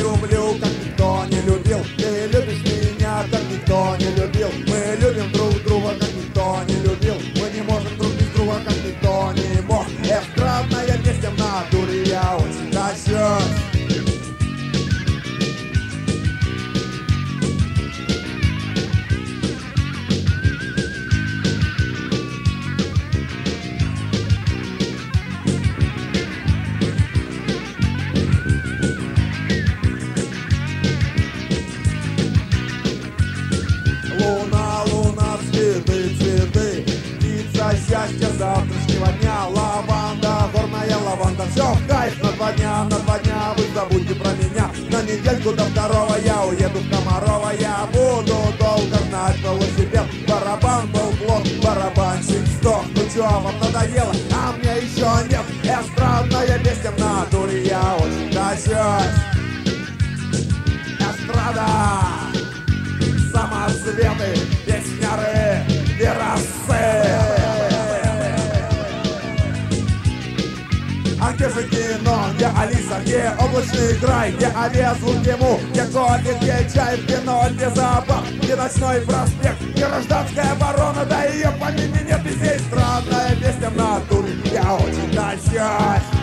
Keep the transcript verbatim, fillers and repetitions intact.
люблю, как никто не любил. Ты любишь меня, как никто не любил. Мы любим друг друга, как никто не любил. Мы не можем друг без друга, как никто не мог. Эстрадная песня в натуре, я очень тащусь. Луна, луна, цветы, цветы, птица счастья завтрашнего дня. Лаванда, горная лаванда, все в кайф. На два дня, на два дня вы забудьте про меня. На недельку до второго я уеду в Комарова. Я буду долго гнать велосипед. Барабан был плох, барабанщик сдох. Ну чё, вам надоело? А мне еще нет. Эстрадная песня в натуре, я очень тащусь. Эстрада, самоцветы, песняры, террасы. А где же кино, где Алиса, где облачный край, где авиазвук, где му, где кофе, где чай, где ноль, где зоопарк, где ночной проспект, где гражданская оборона, да ее помимо нет, и здесь странная песня в натуре, я очень тащусь.